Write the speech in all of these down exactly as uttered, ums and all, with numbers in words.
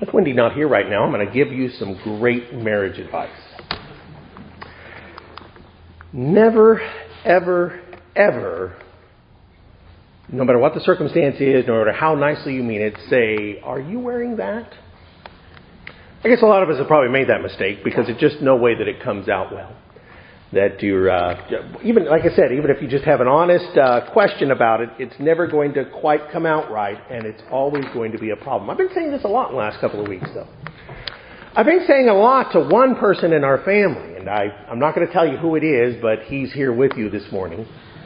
With Wendy not here right now, I'm going to give you some great marriage advice. Never, ever, ever, no matter what the circumstance is, no matter how nicely you mean it, say, "Are you wearing that?" I guess a lot of us have probably made that mistake because it's just no way that it comes out well. That you're, uh, even, like I said, even if you just have an honest uh, question about it, it's never going to quite come out right, and it's always going to be a problem. I've been saying this a lot in the last couple of weeks, though. I've been saying a lot to one person in our family, and I, I'm not going to tell you who it is, but he's here with you this morning.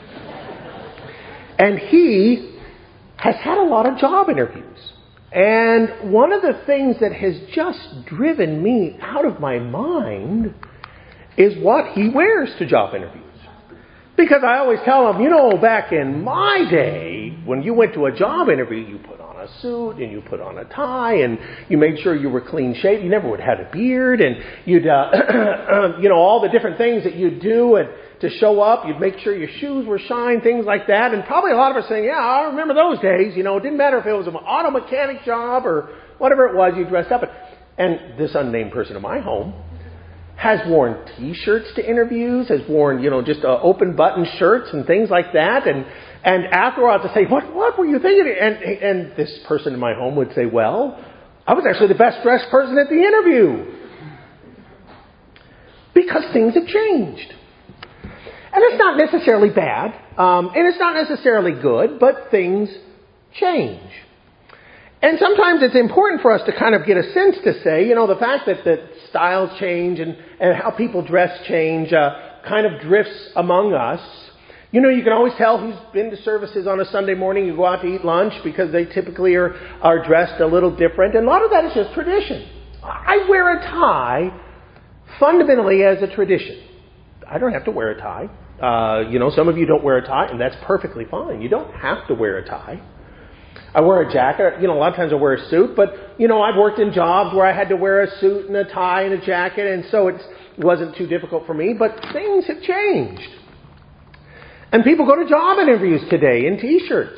And he has had a lot of job interviews. And one of the things that has just driven me out of my mind is what he wears to job interviews. Because I always tell him, you know, back in my day, when you went to a job interview, you put on a suit and you put on a tie and you made sure you were clean shaven. You never would have had a beard, and you'd, uh, you know, all the different things that you'd do and to show up. You'd make sure your shoes were shined, things like that. And probably a lot of us saying, yeah, I remember those days. You know, it didn't matter if it was an auto mechanic job or whatever it was, you dressed up. And this unnamed person in my home has worn T-shirts to interviews, has worn, you know, just uh, open button shirts and things like that. And and after I have to say, what what were you thinking? And and this person in my home would say, well, I was actually the best dressed person at the interview. Because things have changed. And it's not necessarily bad, um, and it's not necessarily good, but things change. And sometimes it's important for us to kind of get a sense to say, you know, the fact that, that styles change and, and how people dress change uh, kind of drifts among us. You know, you can always tell who's been to services on a Sunday morning. You go out to eat lunch because they typically are, are dressed a little different. And a lot of that is just tradition. I wear a tie fundamentally as a tradition. I don't have to wear a tie. Uh, you know, some of you don't wear a tie, and that's perfectly fine. You don't have to wear a tie. I wear a jacket. You know, a lot of times I wear a suit, but, you know, I've worked in jobs where I had to wear a suit and a tie and a jacket, and so it's, it wasn't too difficult for me, but things have changed. And people go to job interviews today in T-shirts.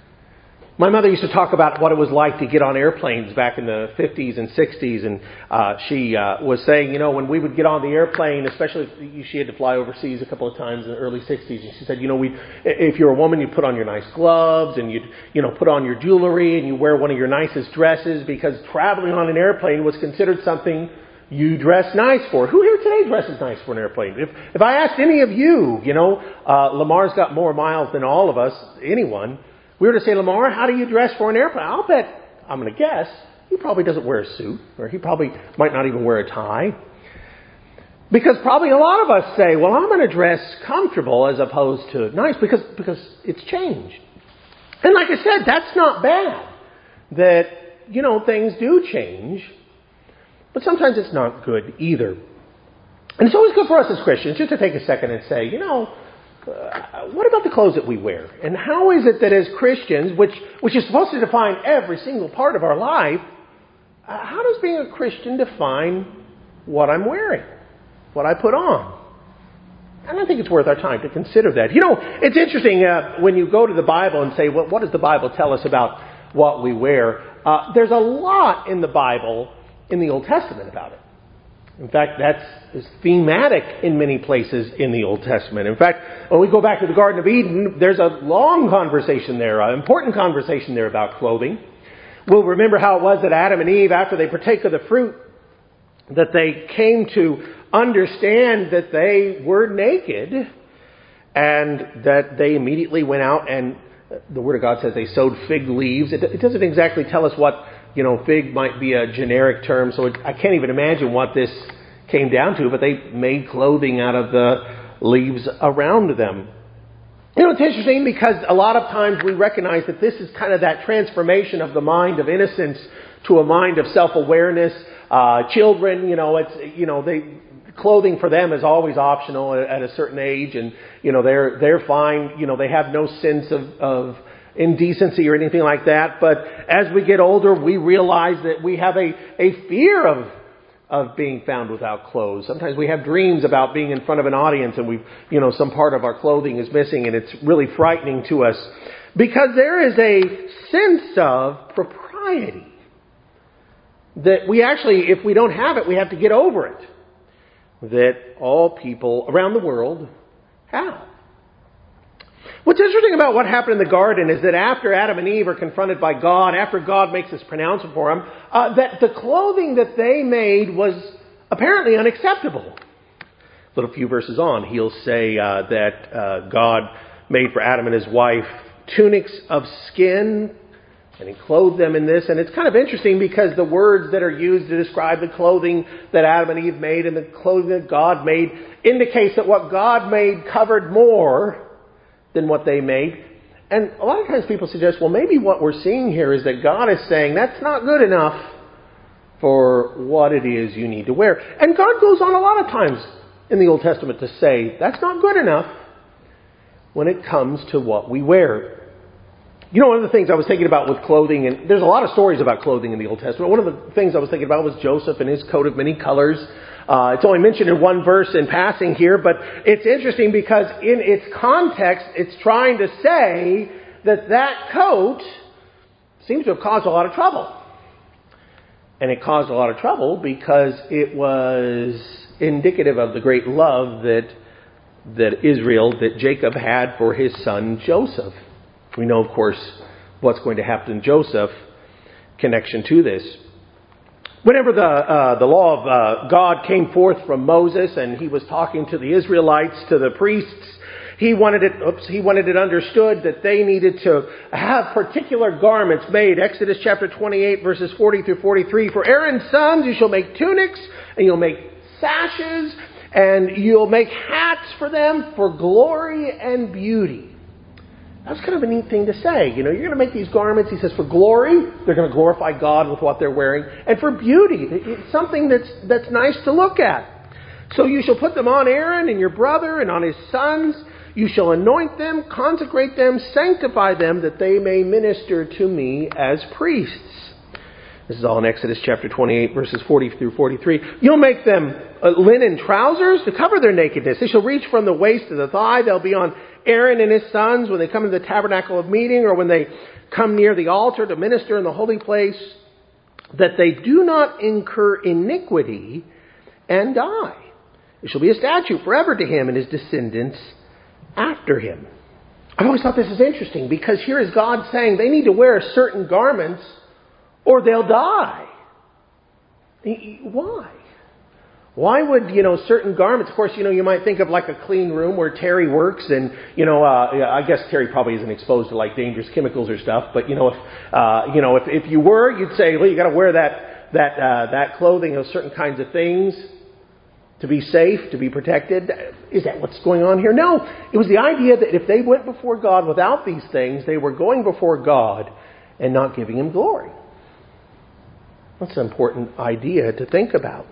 My mother used to talk about what it was like to get on airplanes back in the fifties and sixties, and uh, she uh, was saying, you know, when we would get on the airplane, especially if she had to fly overseas a couple of times in the early sixties, and she said, you know, we, if you're a woman, you put on your nice gloves, and you'd, you know, put on your jewelry, and you wear one of your nicest dresses, because traveling on an airplane was considered something you dress nice for. Who here today dresses nice for an airplane? If if I asked any of you, you know, uh, Lamar's got more miles than all of us, anyone. We were to say, Lamar, how do you dress for an airplane? I'll bet, I'm going to guess, he probably doesn't wear a suit, or he probably might not even wear a tie. Because probably a lot of us say, well, I'm going to dress comfortable as opposed to nice, because, because it's changed. And like I said, that's not bad. That, you know, things do change. But sometimes it's not good either. And it's always good for us as Christians just to take a second and say, you know, Uh, what about the clothes that we wear? And how is it that as Christians, which which is supposed to define every single part of our life, uh, how does being a Christian define what I'm wearing, what I put on? And I think it's worth our time to consider that. You know, it's interesting uh, when you go to the Bible and say, well, what does the Bible tell us about what we wear? Uh, there's a lot in the Bible in the Old Testament about it. In fact, that's thematic in many places in the Old Testament. In fact, when we go back to the Garden of Eden, there's a long conversation there, an important conversation there about clothing. We'll remember how it was that Adam and Eve, after they partake of the fruit, that they came to understand that they were naked, and that they immediately went out and, the Word of God says they sewed fig leaves. It, it doesn't exactly tell us what, you know, fig might be a generic term, so it, I can't even imagine what this came down to, but they made clothing out of the leaves around them. You know, it's interesting because a lot of times we recognize that this is kind of that transformation of the mind of innocence to a mind of self-awareness. Uh, children, you know, it's, you know, they, clothing for them is always optional at, at a certain age, and, you know, they're, they're fine, you know, they have no sense of, of indecency or anything like that. But as we get older, we realize that we have a, a fear of of being found without clothes. Sometimes we have dreams about being in front of an audience and we, you know, some part of our clothing is missing, and it's really frightening to us because there is a sense of propriety that we actually, if we don't have it, we have to get over it. That all people around the world have. What's interesting about what happened in the garden is that after Adam and Eve are confronted by God, after God makes this pronouncement for them, uh, that the clothing that they made was apparently unacceptable. A little few verses on, he'll say uh, that uh, God made for Adam and his wife tunics of skin, and he clothed them in this. And it's kind of interesting because the words that are used to describe the clothing that Adam and Eve made and the clothing that God made indicates that what God made covered more than what they made. And a lot of times people suggest, well, maybe what we're seeing here is that God is saying that's not good enough for what it is you need to wear. And God goes on a lot of times in the Old Testament to say that's not good enough when it comes to what we wear. You know, one of the things I was thinking about with clothing, and there's a lot of stories about clothing in the Old Testament. One of the things I was thinking about was Joseph and his coat of many colors. Uh, it's only mentioned in one verse in passing here, but it's interesting because in its context, it's trying to say that that coat seems to have caused a lot of trouble. And it caused a lot of trouble because it was indicative of the great love that that Israel, that Jacob had for his son Joseph. We know, of course, what's going to happen to Joseph, connection to this. Whenever the uh, the law of uh, God came forth from Moses and he was talking to the Israelites, to the priests, he wanted it, oops, he wanted it understood that they needed to have particular garments made. Exodus chapter twenty-eight, verses forty through forty-three. For Aaron's sons you shall make tunics, and you'll make sashes, and you'll make hats for them for glory and beauty. That's kind of a neat thing to say. You know, you're going to make these garments, he says, for glory. They're going to glorify God with what they're wearing. And for beauty. It's something that's that's nice to look at. So you shall put them on Aaron and your brother and on his sons. You shall anoint them, consecrate them, sanctify them, that they may minister to me as priests. This is all in Exodus chapter twenty-eight, verses forty through forty-three. You'll make them uh, linen trousers to cover their nakedness. They shall reach from the waist to the thigh. They'll be on Aaron and his sons when they come to the tabernacle of meeting, or when they come near the altar to minister in the holy place, that they do not incur iniquity and die. It shall be a statute forever to him and his descendants after him. I've always thought this is interesting, because here is God saying they need to wear certain garments or they'll die. Why? Why would, you know, certain garments, of course, you know, you might think of like a clean room where Terry works, and, you know, uh, I guess Terry probably isn't exposed to like dangerous chemicals or stuff, but, you know, if, uh, you know, if, if you were, you'd say, well, you got to wear that, that, uh, that clothing of certain kinds of things to be safe, to be protected. Is that what's going on here? No. It was the idea that if they went before God without these things, they were going before God and not giving him glory. That's an important idea to think about.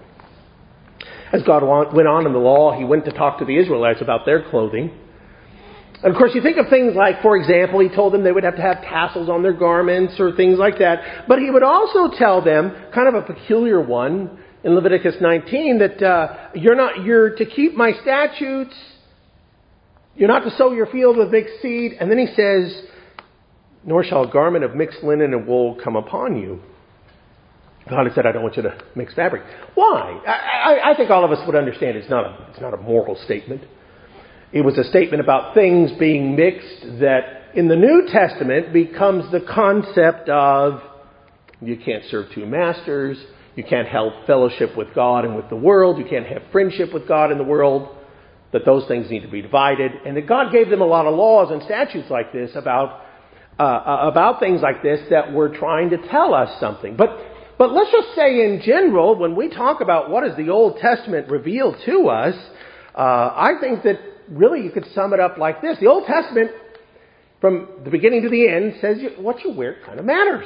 As God went on in the law, he went to talk to the Israelites about their clothing. And of course, you think of things like, for example, he told them they would have to have tassels on their garments or things like that. But he would also tell them, kind of a peculiar one, in Leviticus nineteen, that uh, you're not you're to keep my statutes. You're not to sow your field with mixed seed. And then he says, nor shall a garment of mixed linen and wool come upon you. God has said, I don't want you to mix fabric. Why? I, I, I think all of us would understand it's not a, it's not a moral statement. It was a statement about things being mixed that in the New Testament becomes the concept of you can't serve two masters. You can't have fellowship with God and with the world. You can't have friendship with God and the world. That those things need to be divided. And that God gave them a lot of laws and statutes like this about, uh, about things like this that were trying to tell us something. But But let's just say in general, when we talk about what does the Old Testament reveal to us, uh, I think that really you could sum it up like this. The Old Testament, from the beginning to the end, says you, what you wear kind of matters.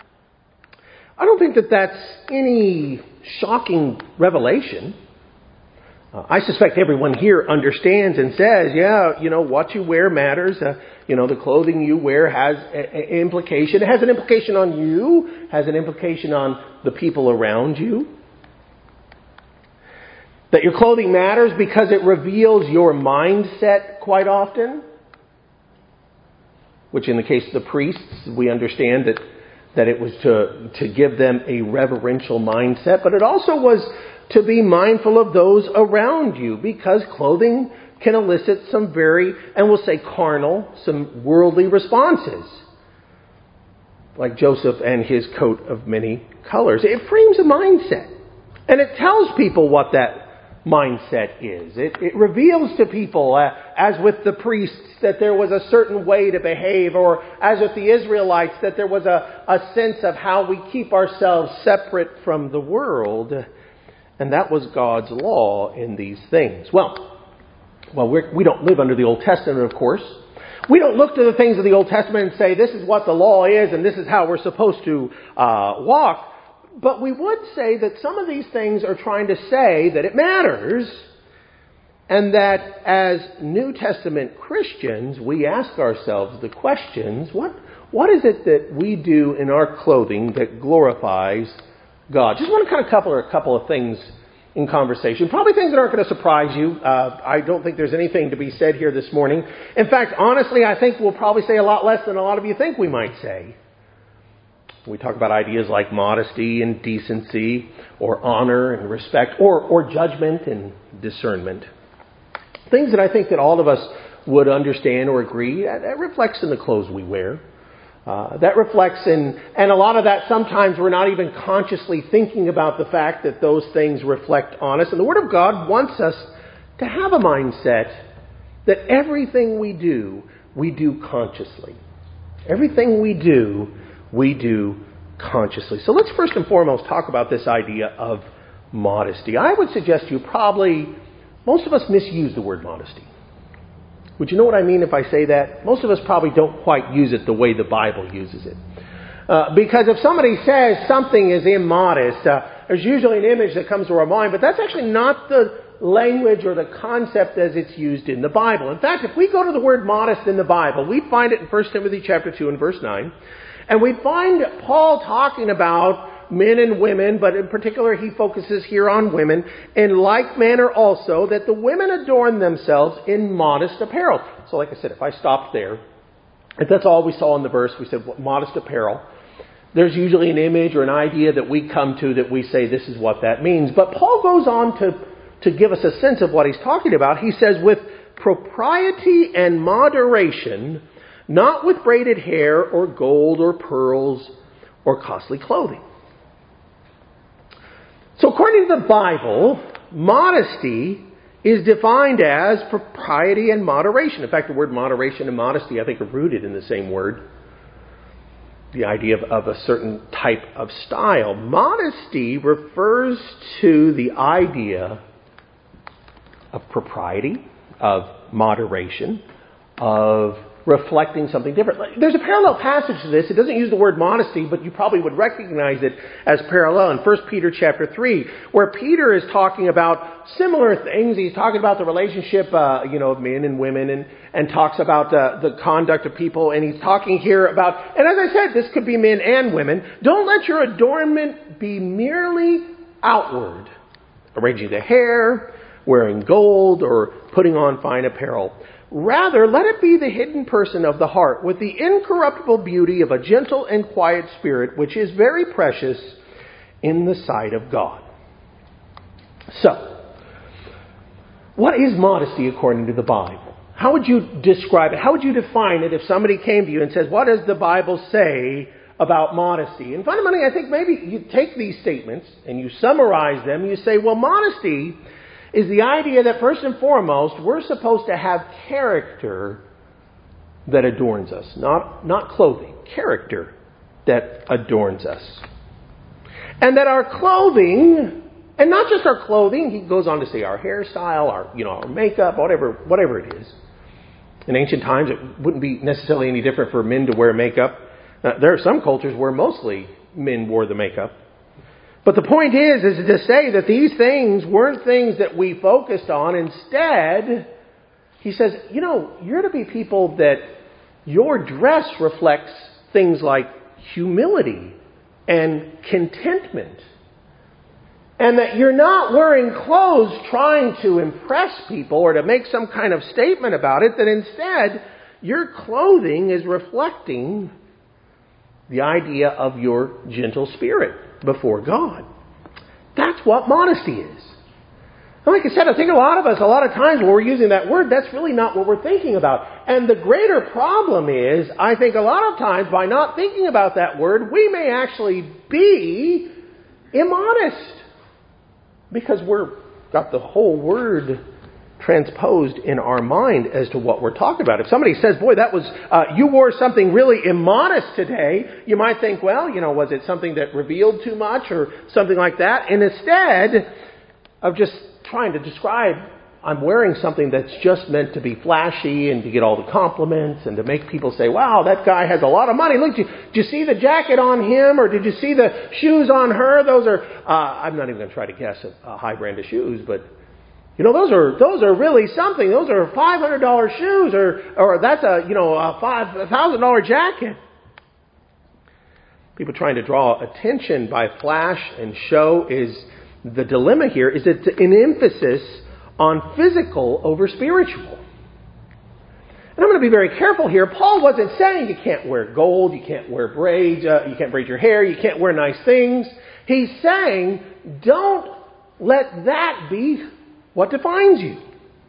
I don't think that that's any shocking revelation. Uh, I suspect everyone here understands and says, yeah, you know, what you wear matters. Uh, you know, the clothing you wear has an implication. It has an implication on you, has an implication on the people around you. That your clothing matters because it reveals your mindset quite often. Which in the case of the priests, we understand that that it was to, to give them a reverential mindset, but it also was to be mindful of those around you, because clothing can elicit some very, and we'll say carnal, some worldly responses. Like Joseph and his coat of many colors. It frames a mindset. And it tells people what that mindset is. It, it reveals to people, uh, as with the priests, that there was a certain way to behave, or as with the Israelites, that there was a, a sense of how we keep ourselves separate from the world. And that was God's law in these things. Well, well, we're, we don't live under the Old Testament, of course. We don't look to the things of the Old Testament and say, this is what the law is and this is how we're supposed to uh, walk. But we would say that some of these things are trying to say that it matters, and that as New Testament Christians, we ask ourselves the questions, what, what is it that we do in our clothing that glorifies God? Just want to kind of cover a couple of things in conversation. Probably things that aren't going to surprise you. Uh, I don't think there's anything to be said here this morning. In fact, honestly, I think we'll probably say a lot less than a lot of you think we might say. We talk about ideas like modesty and decency, or honor and respect, or, or judgment and discernment. Things that I think that all of us would understand or agree. That reflects in the clothes we wear. Uh, that reflects in, and a lot of that sometimes we're not even consciously thinking about the fact that those things reflect on us. And the Word of God wants us to have a mindset that everything we do, we do consciously. Everything we do, we do consciously. So let's first and foremost talk about this idea of modesty. I would suggest to you probably, most of us misuse the word modesty. Would you know what I mean if I say that? Most of us probably don't quite use it the way the Bible uses it. Uh, because if somebody says something is immodest, uh, there's usually an image that comes to our mind, but that's actually not the language or the concept as it's used in the Bible. In fact, if we go to the word modest in the Bible, we find it in First Timothy chapter two and verse nine, and we find Paul talking about men and women, but in particular he focuses here on women, in like manner also that the women adorn themselves in modest apparel. So like I said, if I stopped there, if that's all we saw in the verse, we said what, modest apparel, there's usually an image or an idea that we come to that we say this is what that means. But Paul goes on to, to give us a sense of what he's talking about. He says, with propriety and moderation, not with braided hair or gold or pearls or costly clothing. So according to the Bible, modesty is defined as propriety and moderation. In fact, the word moderation and modesty, I think, are rooted in the same word. The idea of, of a certain type of style. Modesty refers to the idea of propriety, of moderation, of reflecting something different. There's a parallel passage to this. It doesn't use the word modesty, but you probably would recognize it as parallel in First Peter chapter three, where Peter is talking about similar things. He's talking about the relationship, uh, you know, of men and women, and, and talks about uh, the conduct of people. And he's talking here about, and as I said, this could be men and women. Don't let your adornment be merely outward, arranging the hair, wearing gold, or putting on fine apparel. Rather, let it be the hidden person of the heart, with the incorruptible beauty of a gentle and quiet spirit, which is very precious in the sight of God. So, what is modesty according to the Bible? How would you describe it? How would you define it if somebody came to you and says, what does the Bible say about modesty? And fundamentally, I think maybe you take these statements and you summarize them. And you say, well, modesty is the idea that first and foremost, we're supposed to have character that adorns us. Not, not clothing. Character that adorns us. And that our clothing, and not just our clothing, he goes on to say our hairstyle, our, you know, our makeup, whatever, whatever it is. In ancient times, it wouldn't be necessarily any different for men to wear makeup. Uh, there are some cultures where mostly men wore the makeup. But the point is, is to say that these things weren't things that we focused on. Instead, he says, you know, you're to be people that your dress reflects things like humility and contentment. And that you're not wearing clothes trying to impress people or to make some kind of statement about it. That instead, your clothing is reflecting The idea of your gentle spirit before God. That's what modesty is. And like I said, I think a lot of us, a lot of times when we're using that word, that's really not what we're thinking about. And the greater problem is, I think a lot of times by not thinking about that word, we may actually be immodest. Because we're got the whole word transposed in our mind as to what we're talking about. If somebody says, boy, that was, uh, you wore something really immodest today, you might think, well, you know, was it something that revealed too much or something like that? And instead of just trying to describe, I'm wearing something that's just meant to be flashy and to get all the compliments and to make people say, wow, that guy has a lot of money. Look, did you, did you see the jacket on him or did you see the shoes on her? Those are, uh, I'm not even going to try to guess a, a high brand of shoes, but you know, those are those are really something. Those are five hundred dollars shoes, or or that's a you know a five a thousand dollar jacket. People trying to draw attention by flash and show is the dilemma here. Is it's an emphasis on physical over spiritual. And I'm going to be very careful here. Paul wasn't saying you can't wear gold, you can't wear braids, uh, you can't braid your hair, you can't wear nice things. He's saying don't let that be what defines you.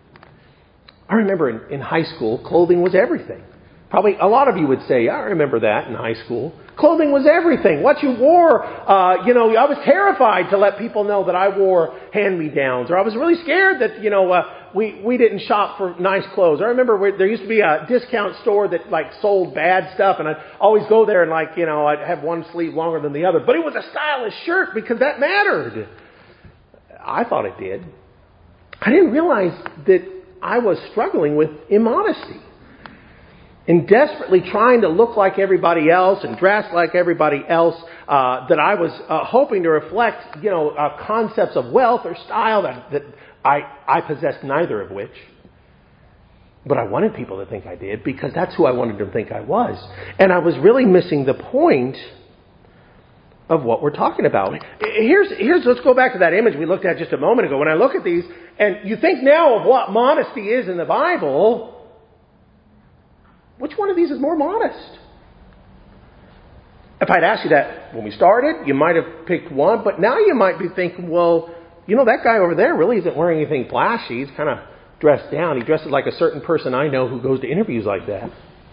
I remember in, in high school, clothing was everything. Probably a lot of you would say, yeah, I remember that in high school. Clothing was everything. What you wore, uh, you know, I was terrified to let people know that I wore hand-me-downs. Or I was really scared that, you know, uh, we, we didn't shop for nice clothes. I remember where, there used to be a discount store that, like, sold bad stuff. And I'd always go there and, like, you know, I'd have one sleeve longer than the other. But it was a stylish shirt because that mattered. I thought it did. I didn't realize that I was struggling with immodesty. In desperately trying to look like everybody else and dress like everybody else, uh, that I was uh, hoping to reflect, you know, uh, concepts of wealth or style that, that I, I possessed neither of which. But I wanted people to think I did because that's who I wanted them to think I was. And I was really missing the point of what we're talking about. Here's, here's, let's go back to that image we looked at just a moment ago. When I look at these, and you think now of what modesty is in the Bible, which one of these is more modest? If I'd asked you that when we started, you might have picked one, but now you might be thinking, well, you know, that guy over there really isn't wearing anything flashy. He's kind of dressed down. He dresses like a certain person I know who goes to interviews like that.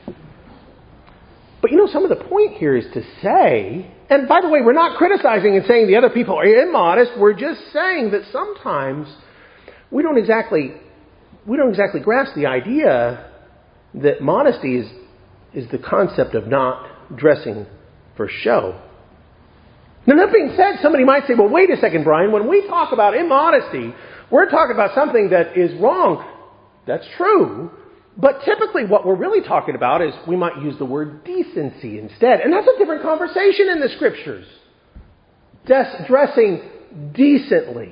But you know, some of the point here is to say, and by the way, we're not criticizing and saying the other people are immodest. We're just saying that sometimes we don't exactly we don't exactly grasp the idea that modesty is is the concept of not dressing for show. Now, that being said, somebody might say, well, wait a second, Brian, when we talk about immodesty, we're talking about something that is wrong. That's true. But typically what we're really talking about is we might use the word decency instead. And that's a different conversation in the Scriptures. Des- dressing decently.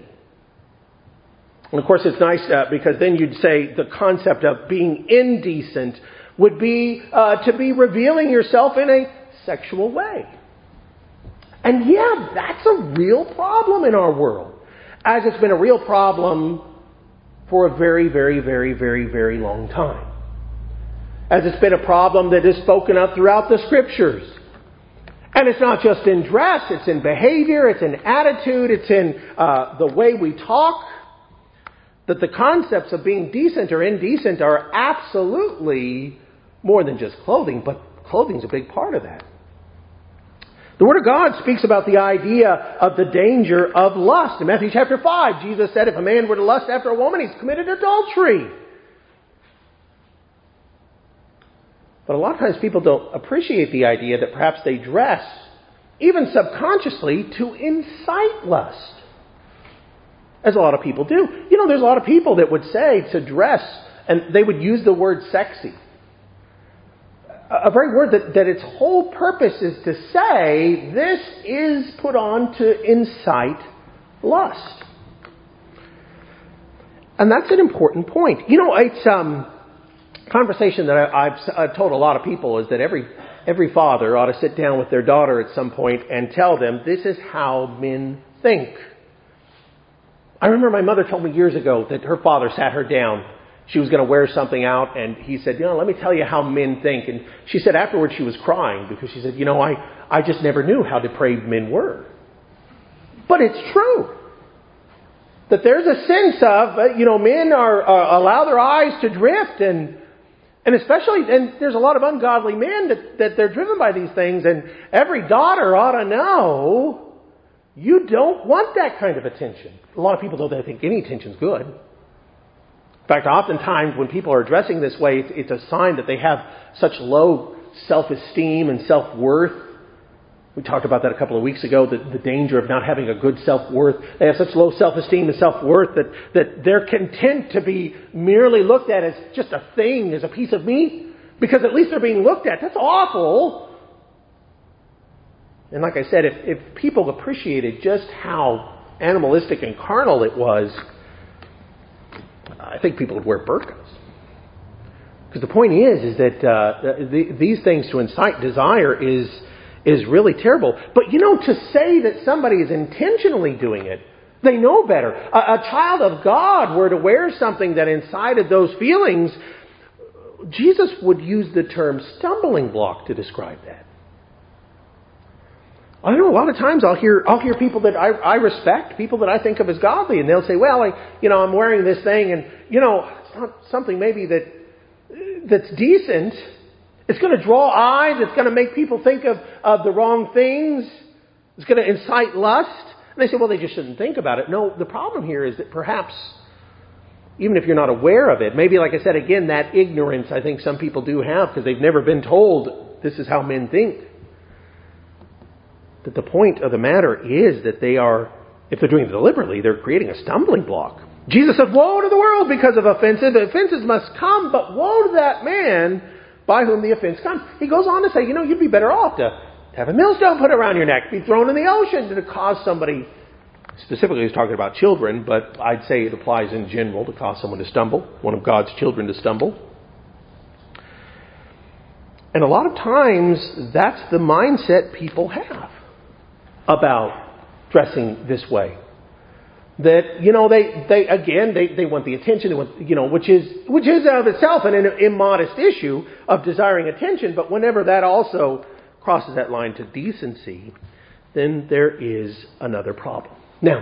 And of course it's nice uh, because then you'd say the concept of being indecent would be uh, to be revealing yourself in a sexual way. And yeah, that's a real problem in our world. As it's been a real problem for a very, very, very, very, very long time. As it's been a problem that is spoken of throughout the Scriptures. And it's not just in dress, it's in behavior, it's in attitude, it's in uh, the way we talk. That the concepts of being decent or indecent are absolutely more than just clothing, but clothing's a big part of that. The Word of God speaks about the idea of the danger of lust. In Matthew chapter five, Jesus said, if a man were to lust after a woman, he's committed adultery. But a lot of times people don't appreciate the idea that perhaps they dress, even subconsciously, to incite lust. As a lot of people do. You know, there's a lot of people that would say to dress, and they would use the word sexy. A very word that, that its whole purpose is to say, this is put on to incite lust. And that's an important point. You know, it's um, a conversation that I, I've, I've told a lot of people is that every every father ought to sit down with their daughter at some point and tell them, this is how men think. I remember my mother told me years ago that her father sat her down she was going to wear something out, and he said, you know, let me tell you how men think. And she said afterwards she was crying because she said, you know, I, I just never knew how depraved men were. But it's true. That there's a sense of, uh, you know, men are uh, allow their eyes to drift, and and especially, and there's a lot of ungodly men that, that they're driven by these things, and every daughter ought to know you don't want that kind of attention. A lot of people don't think any attention's good. In fact, oftentimes when people are dressing this way, it's, it's a sign that they have such low self-esteem and self-worth. We talked about that a couple of weeks ago, the, the danger of not having a good self-worth. They have such low self-esteem and self-worth that, that they're content to be merely looked at as just a thing, as a piece of meat, because at least they're being looked at. That's awful. And like I said, if, if people appreciated just how animalistic and carnal it was, I think people would wear burqas. Because the point is, is that uh, the, these things to incite desire is... is really terrible. But, you know, to say that somebody is intentionally doing it, they know better. A, a child of God were to wear something that incited those feelings, Jesus would use the term stumbling block to describe that. I know a lot of times I'll hear I'll hear people that I, I respect, people that I think of as godly, and they'll say, well, I, you know, I'm wearing this thing, and, you know, it's not something maybe that that's decent. It's going to draw eyes. It's going to make people think of, of the wrong things. It's going to incite lust. And they say, well, they just shouldn't think about it. No, the problem here is that perhaps, even if you're not aware of it, maybe, like I said, again, that ignorance I think some people do have because they've never been told this is how men think. That the point of the matter is that they are, if they're doing it deliberately, they're creating a stumbling block. Jesus said, woe to the world because of offenses. The offenses must come, but woe to that man by whom the offense comes. He goes on to say, you know, you'd be better off to have a millstone put around your neck, be thrown in the ocean to cause somebody, specifically he's talking about children, but I'd say it applies in general to cause someone to stumble, one of God's children to stumble. And a lot of times that's the mindset people have about dressing this way. That, you know, they, they again, they, they want the attention, they want, you know, which is, which is of itself an immodest issue of desiring attention. But whenever that also crosses that line to decency, then there is another problem. Now,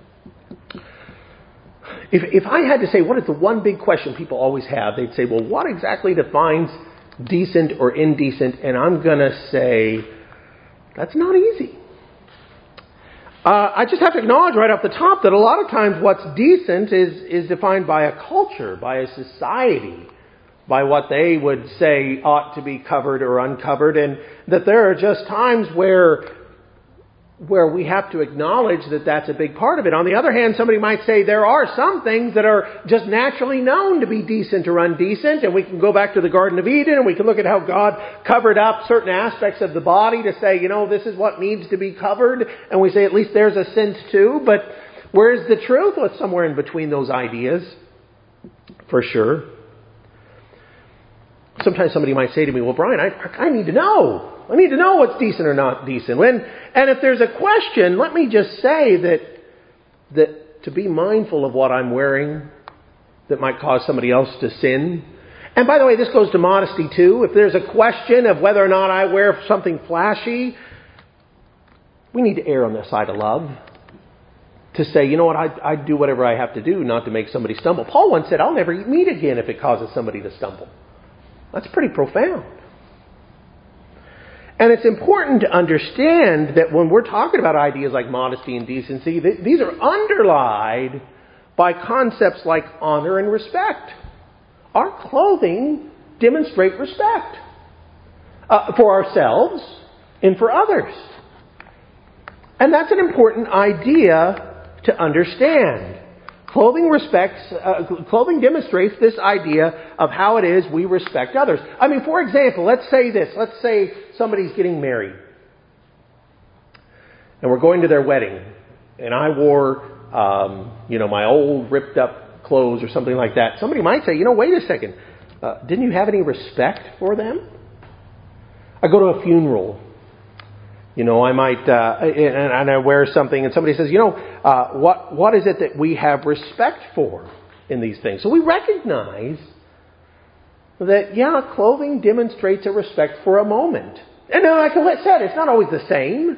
if, if I had to say what is the one big question people always have, they'd say, well, what exactly defines decent or indecent? And I'm going to say, that's not easy. Uh, I just have to acknowledge right off the top that a lot of times what's decent is, is defined by a culture, by a society, by what they would say ought to be covered or uncovered, and that there are just times where where we have to acknowledge that that's a big part of it. On the other hand, somebody might say there are some things that are just naturally known to be decent or undecent, and we can go back to the Garden of Eden and we can look at how God covered up certain aspects of the body to say, you know, this is what needs to be covered, and we say at least there's a sense too. But where's the truth? Well, it's somewhere in between those ideas, for sure. Sometimes somebody might say to me, well, Brian, I, I need to know. I need to know what's decent or not decent. When, and if there's a question, let me just say that that to be mindful of what I'm wearing that might cause somebody else to sin. And by the way, this goes to modesty too. If there's a question of whether or not I wear something flashy, we need to err on the side of love. To say, you know what, I'd, I'd do whatever I have to do not to make somebody stumble. Paul once said, I'll never eat meat again if it causes somebody to stumble. That's pretty profound. And it's important to understand that when we're talking about ideas like modesty and decency, th- these are underlied by concepts like honor and respect. Our clothing demonstrates respect uh, for ourselves and for others. And that's an important idea to understand. Clothing respects, uh, clothing demonstrates this idea of how it is we respect others. I mean, for example, let's say this. Let's say somebody's getting married. And we're going to their wedding. And I wore, um, you know, my old ripped up clothes or something like that. Somebody might say, you know, wait a second. Uh, didn't you have any respect for them? I go to a funeral. You know, I might, uh, and, and I wear something and somebody says, you know, uh, what what is it that we have respect for? in these things. So we recognize that, yeah, clothing demonstrates a respect for a moment. And like I said, it's not always the same.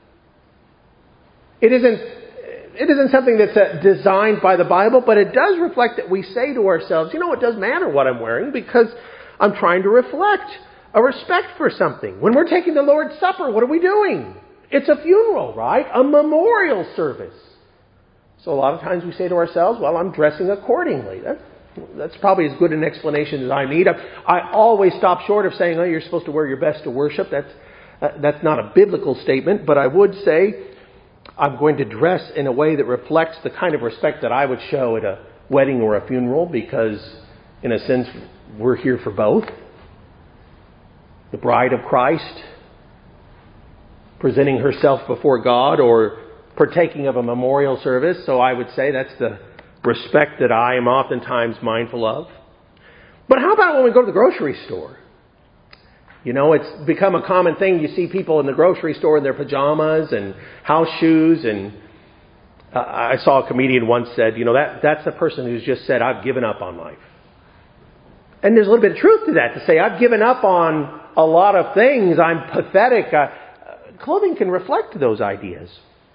It isn't, it isn't something that's uh, designed by the Bible, but it does reflect that we say to ourselves, you know, it does matter what I'm wearing because I'm trying to reflect a respect for something. When we're taking the Lord's Supper, what are we doing? It's a funeral, right? A memorial service. So a lot of times we say to ourselves, well, I'm dressing accordingly. That's, that's probably as good an explanation as I need. I, I always stop short of saying, oh, you're supposed to wear your best to worship. That's, uh, that's not a biblical statement, but I would say I'm going to dress in a way that reflects the kind of respect that I would show at a wedding or a funeral because, in a sense, we're here for both. The bride of Christ presenting herself before God or partaking of a memorial service. So I would say that's the respect that I am oftentimes mindful of. But how about when we go to the grocery store? You know, it's become a common thing. You see people in the grocery store in their pajamas and house shoes. And uh, I saw a comedian once said, you know, that that's the person who's just said, I've given up on life. And there's a little bit of truth to that, to say, I've given up on a lot of things. I'm pathetic. Uh, clothing can reflect those ideas.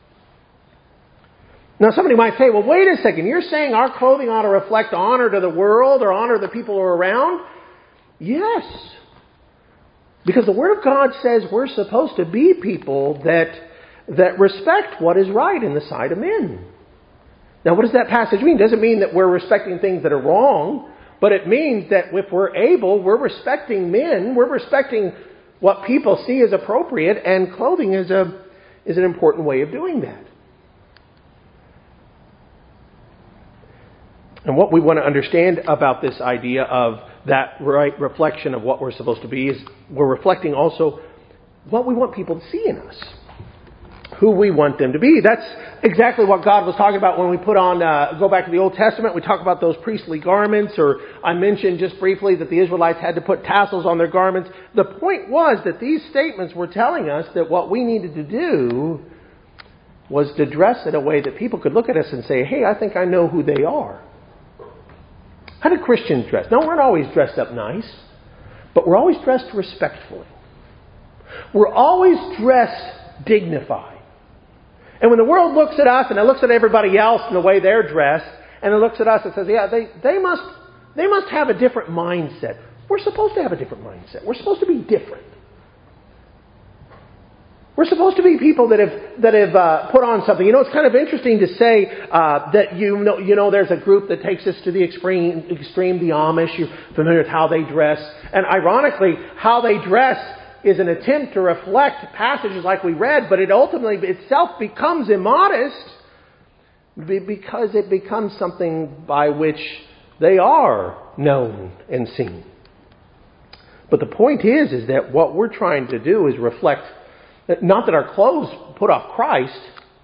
Now, somebody might say, well, wait a second. You're saying our clothing ought to reflect honor to the world or honor the people who are around? Yes. Because the Word of God says we're supposed to be people that, that respect what is right in the sight of men. Now, what does that passage mean? It doesn't mean that we're respecting things that are wrong, but it means that if we're able, we're respecting men, we're respecting what people see as appropriate, and clothing is a is an important way of doing that. And what we want to understand about this idea of that right reflection of what we're supposed to be is we're reflecting also what we want people to see in us, who we want them to be. That's exactly what God was talking about when we put on, uh, go back to the Old Testament, we talk about those priestly garments, or I mentioned just briefly that the Israelites had to put tassels on their garments. The point was that these statements were telling us that what we needed to do was to dress in a way that people could look at us and say, hey, I think I know who they are. How do Christians dress? No, we're not always dressed up nice, but we're always dressed respectfully. We're always dressed dignified. And when the world looks at us and it looks at everybody else in the way they're dressed, and it looks at us and says, yeah, they, they must they must have a different mindset. We're supposed to have a different mindset. We're supposed to be different. We're supposed to be people that have that have uh, put on something. You know, it's kind of interesting to say uh, that you know, you know, there's a group that takes us to the extreme, extreme, the Amish. You're familiar with how they dress. And ironically, how they dress is an attempt to reflect passages like we read, but it ultimately itself becomes immodest because it becomes something by which they are known and seen. But the point is, is that what we're trying to do is reflect, not that our clothes put off Christ,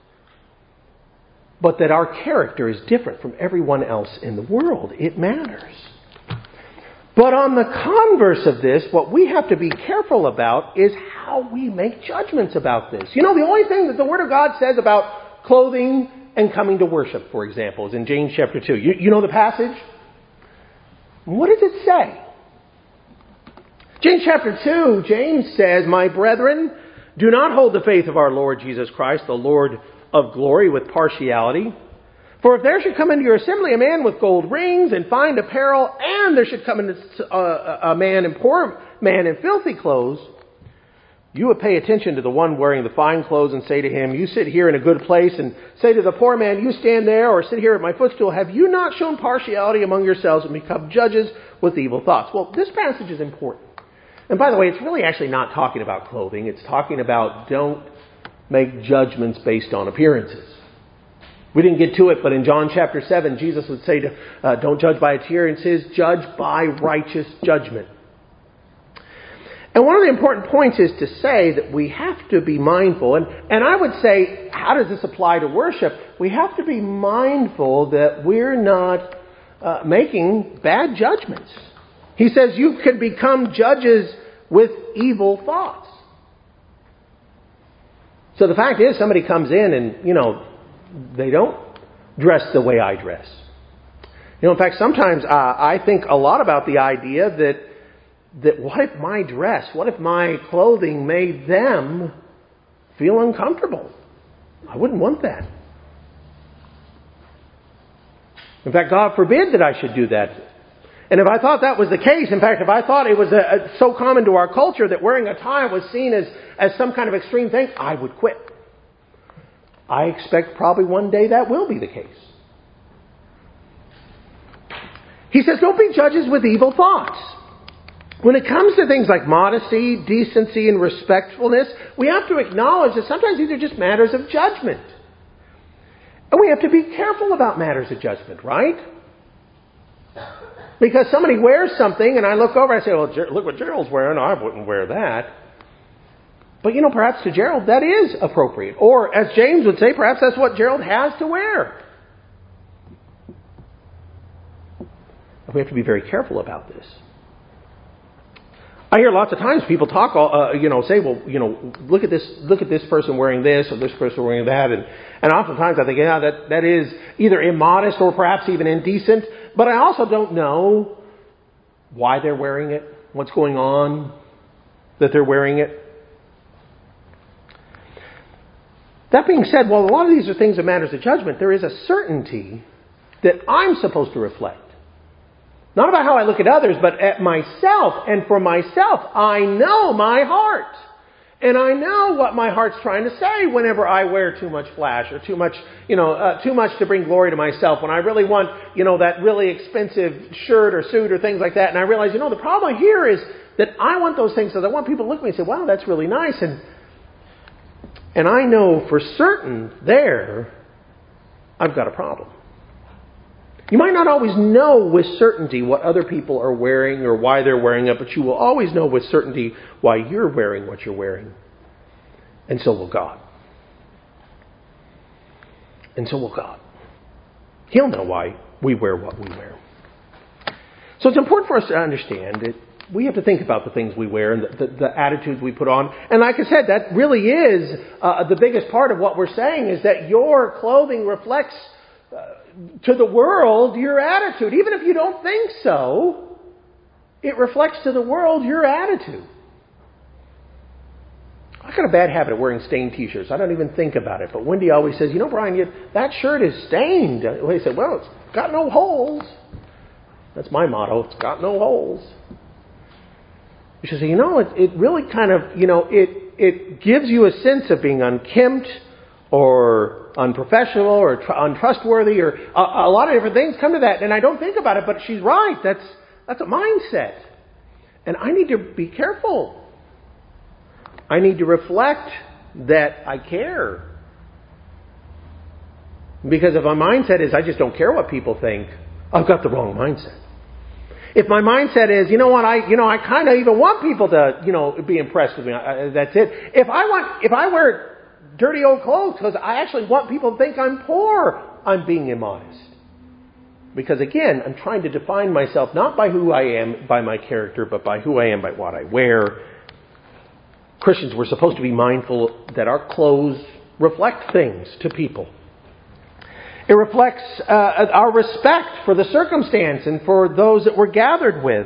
but that our character is different from everyone else in the world. It matters. But on the converse of this, what we have to be careful about is how we make judgments about this. You know, the only thing that the Word of God says about clothing and coming to worship, for example, is in James chapter two. You, you know the passage? What does it say? James chapter two, James says, my brethren, do not hold the faith of our Lord Jesus Christ, the Lord of glory, with partiality. For if there should come into your assembly a man with gold rings and fine apparel, and there should come into a, a man and poor man in filthy clothes, you would pay attention to the one wearing the fine clothes and say to him, you sit here in a good place, and say to the poor man, you stand there, or sit here at my footstool. Have you not shown partiality among yourselves and become judges with evil thoughts? Well, this passage is important. And by the way, it's really actually not talking about clothing. It's talking about don't make judgments based on appearances. We didn't get to it, but in John chapter seven, Jesus would say to, uh, don't judge by appearances, judge by righteous judgment. And one of the important points is to say that we have to be mindful. And, and I would say, how does this apply to worship? We have to be mindful that we're not uh, making bad judgments. He says you could become judges with evil thoughts. So the fact is, somebody comes in and, you know, they don't dress the way I dress. You know, in fact, sometimes uh, I think a lot about the idea that that what if my dress, what if my clothing made them feel uncomfortable? I wouldn't want that. In fact, God forbid that I should do that. And if I thought that was the case, in fact, if I thought it was a, a, so common to our culture that wearing a tie was seen as, as some kind of extreme thing, I would quit. I expect probably one day that will be the case. He says, don't be judges with evil thoughts. When it comes to things like modesty, decency, and respectfulness, we have to acknowledge that sometimes these are just matters of judgment. And we have to be careful about matters of judgment, right? Because somebody wears something and I look over and I say, well, look what Gerald's wearing. I wouldn't wear that. But, you know, perhaps to Gerald that is appropriate. Or, as James would say, perhaps that's what Gerald has to wear. We have to be very careful about this. I hear lots of times people talk, uh, you know, say, well, you know, look at this, look at this person wearing this or this person wearing that. And, and oftentimes I think, yeah, that, that is either immodest or perhaps even indecent. But I also don't know why they're wearing it, what's going on that they're wearing it. That being said, while a lot of these are things that matters of judgment, there is a certainty that I'm supposed to reflect. Not about how I look at others, but at myself. And for myself, I know my heart. And I know what my heart's trying to say whenever I wear too much flash or too much, you know, uh, too much to bring glory to myself. When I really want, you know, that really expensive shirt or suit or things like that. And I realize, you know, the problem here is that I want those things because I want people to look at me and say, wow, that's really nice. And, and I know for certain there, I've got a problem. You might not always know with certainty what other people are wearing or why they're wearing it, but you will always know with certainty why you're wearing what you're wearing. And so will God. And so will God. He'll know why we wear what we wear. So it's important for us to understand that we have to think about the things we wear and the, the, the attitudes we put on. And like I said, that really is uh, the biggest part of what we're saying is that your clothing reflects uh, to the world your attitude. Even if you don't think so, it reflects to the world your attitude. I got a bad habit of wearing stained t-shirts. I don't even think about it. But Wendy always says, you know, Brian, you, that shirt is stained. I say, well, it's got no holes. That's my motto. It's got no holes. She says, you know, it, it really kind of, you know, it, it gives you a sense of being unkempt or unprofessional or tr- untrustworthy or a, a lot of different things come to that. And I don't think about it, but she's right. That's, that's a mindset. And I need to be careful. I need to reflect that I care. Because if my mindset is I just don't care what people think, I've got the wrong mindset. If my mindset is, you know what, I, you know, I kind of even want people to, you know, be impressed with me. I, that's it. If I want, if I wear dirty old clothes because I actually want people to think I'm poor, I'm being immodest. Because again, I'm trying to define myself not by who I am, by my character, but by who I am, by what I wear. Christians, we're supposed to be mindful that our clothes reflect things to people. It reflects uh, our respect for the circumstance and for those that we're gathered with.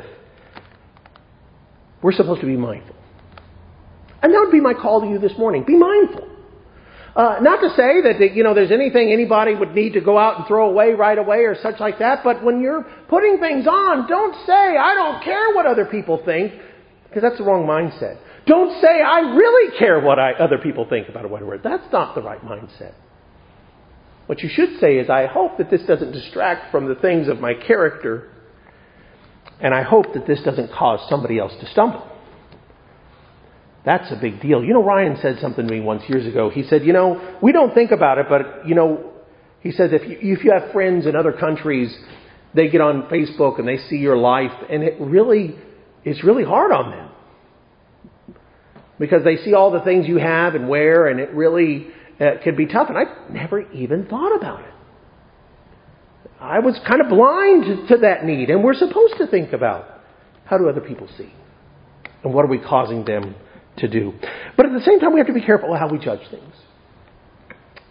We're supposed to be mindful. And that would be my call to you this morning. Be mindful. Uh, not to say that, you know, there's anything anybody would need to go out and throw away right away or such like that. But when you're putting things on, don't say, I don't care what other people think, because that's the wrong mindset. Don't say, I really care what I, other people think about what I wear. That's not the right mindset. What you should say is, I hope that this doesn't distract from the things of my character, and I hope that this doesn't cause somebody else to stumble. That's a big deal. You know, Ryan said something to me once years ago. He said, you know, we don't think about it, but, you know, he says if you, if you have friends in other countries, they get on Facebook and they see your life, and it really, it's really hard on them. Because they see all the things you have and wear, and it really uh, can be tough. And I never even thought about it. I was kind of blind to that need. And we're supposed to think about, how do other people see? And what are we causing them to do? But at the same time, we have to be careful how we judge things.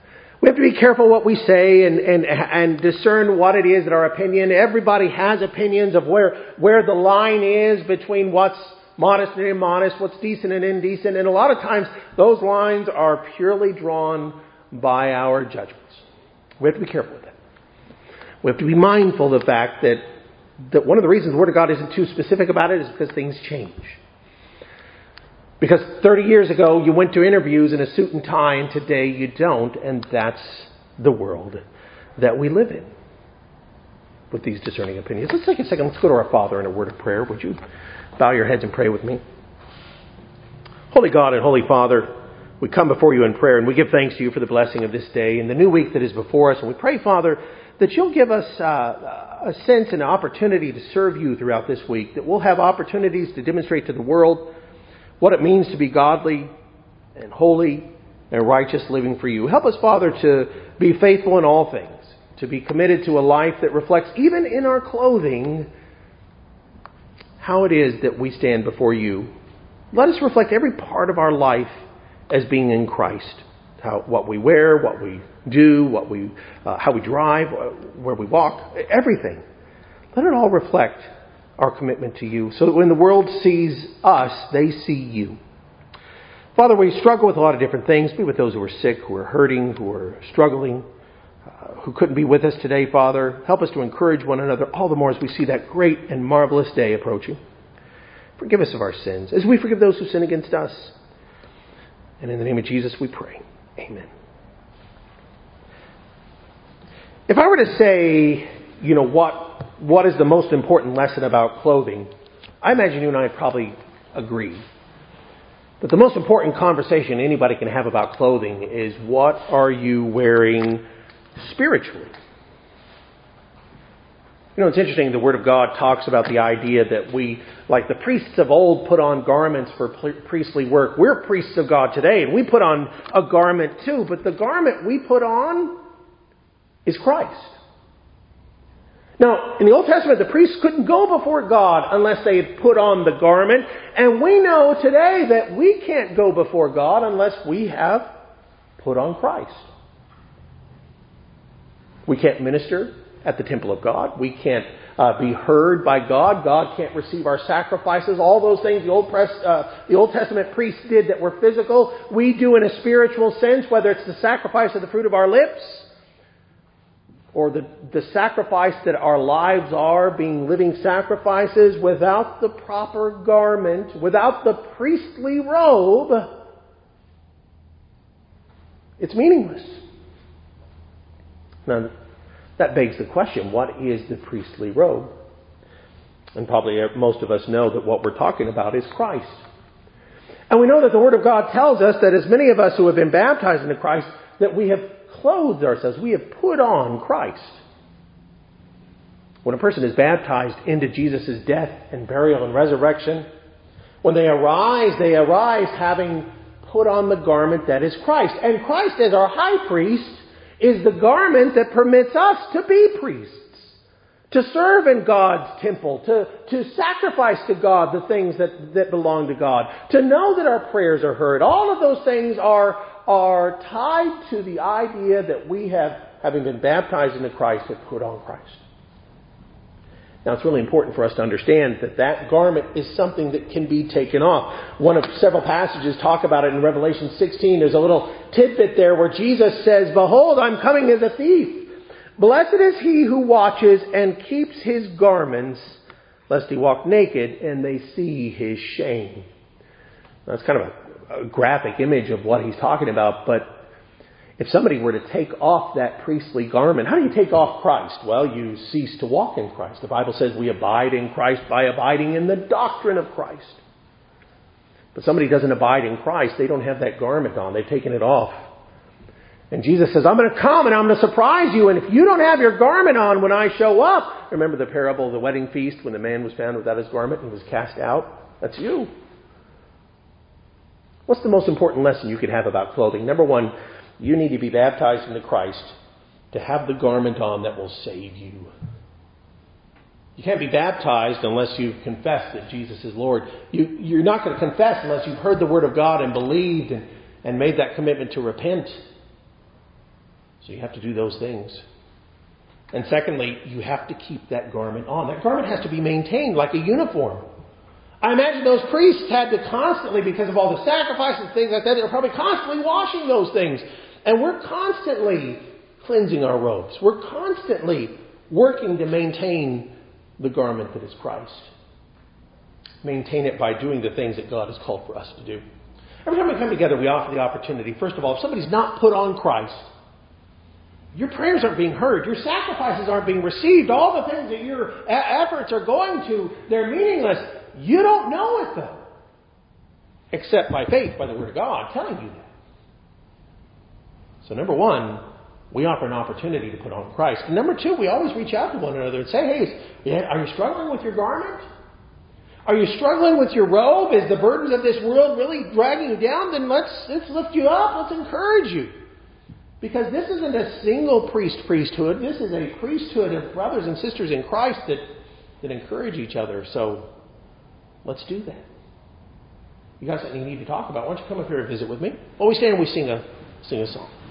We have to be careful what we say and, and, and discern what it is that our opinion. Everybody has opinions of where, where the line is between what's modest and immodest, what's decent and indecent. And a lot of times those lines are purely drawn by our judgments. We have to be careful with that. We have to be mindful of the fact that, that one of the reasons the Word of God isn't too specific about it is because things change. Because thirty years ago you went to interviews in a suit and tie, and today you don't, and that's the world that we live in with these discerning opinions. Let's take a second. Let's go to our Father in a word of prayer. Would you bow your heads and pray with me? Holy God and Holy Father, we come before you in prayer, and we give thanks to you for the blessing of this day and the new week that is before us. And we pray, Father, that you'll give us uh, a sense and an opportunity to serve you throughout this week, that we'll have opportunities to demonstrate to the world what it means to be godly and holy and righteous living for you. Help us, Father, to be faithful in all things, to be committed to a life that reflects, even in our clothing, how it is that we stand before you. Let us reflect every part of our life as being in Christ. How, what we wear, what we do, what we, uh, how we drive, where we walk, everything. Let it all reflect our commitment to you, so that when the world sees us, they see you. Father, we struggle with a lot of different things. Be with those who are sick, who are hurting, who are struggling, uh, who couldn't be with us today, Father. Help us to encourage one another all the more as we see that great and marvelous day approaching. Forgive us of our sins, as we forgive those who sin against us. And in the name of Jesus we pray. Amen. If I were to say, you know, what what is the most important lesson about clothing, I imagine you and I probably agree. But the most important conversation anybody can have about clothing is, what are you wearing spiritually? You know, it's interesting, the Word of God talks about the idea that we, like the priests of old, put on garments for priestly work. We're priests of God today, and we put on a garment too. But the garment we put on is Christ. Now, in the Old Testament, the priests couldn't go before God unless they had put on the garment. And we know today that we can't go before God unless we have put on Christ. We can't minister at the temple of God. We can't uh, be heard by God. God can't receive our sacrifices. All those things the Old, Press, uh, the Old Testament priests did that were physical, we do in a spiritual sense, whether it's the sacrifice of the fruit of our lips, or the, the sacrifice that our lives are, being living sacrifices. Without the proper garment, without the priestly robe, it's meaningless. Now, that begs the question, what is the priestly robe? And probably most of us know that what we're talking about is Christ. And we know that the Word of God tells us that as many of us who have been baptized into Christ, that we have clothed ourselves. We have put on Christ. When a person is baptized into Jesus' death and burial and resurrection, when they arise, they arise having put on the garment that is Christ. And Christ, as our high priest, is the garment that permits us to be priests, to serve in God's temple, to, to sacrifice to God the things that, that belong to God, to know that our prayers are heard. All of those things are are tied to the idea that we have, having been baptized into Christ, have put on Christ. Now, it's really important for us to understand that that garment is something that can be taken off. One of several passages talk about it in Revelation sixteen. There's a little tidbit there where Jesus says, "Behold, I'm coming as a thief. Blessed is he who watches and keeps his garments, lest he walk naked and they see his shame." That's kind of a a graphic image of what he's talking about. But if somebody were to take off that priestly garment, how do you take off Christ? Well, you cease to walk in Christ. The Bible says we abide in Christ by abiding in the doctrine of Christ. But somebody doesn't abide in Christ, they don't have that garment on. They've taken it off. And Jesus says, I'm going to come and I'm going to surprise you. And if you don't have your garment on when I show up, remember the parable of the wedding feast when the man was found without his garment and was cast out? That's you. What's the most important lesson you could have about clothing? Number one, you need to be baptized into Christ to have the garment on that will save you. You can't be baptized unless you've confessed that Jesus is Lord. You, you're not going to confess unless you've heard the Word of God and believed and, and made that commitment to repent. So you have to do those things. And secondly, you have to keep that garment on. That garment has to be maintained like a uniform. I imagine those priests had to constantly, because of all the sacrifices and things like that, they were probably constantly washing those things. And we're constantly cleansing our robes. We're constantly working to maintain the garment that is Christ. Maintain it by doing the things that God has called for us to do. Every time we come together, we offer the opportunity. First of all, if somebody's not put on Christ, your prayers aren't being heard. Your sacrifices aren't being received. All the things that your efforts are going to, they're meaningless. You don't know it, though. Except by faith, by the Word of God telling you that. So number one, we offer an opportunity to put on Christ. And number two, we always reach out to one another and say, hey, are you struggling with your garment? Are you struggling with your robe? Is the burdens of this world really dragging you down? Then let's, let's lift you up. Let's encourage you. Because this isn't a single priest priesthood. This is a priesthood of brothers and sisters in Christ that, that encourage each other. So let's do that. You got something you need to talk about. Why don't you come up here and visit with me? While we stand, we sing a, sing a song.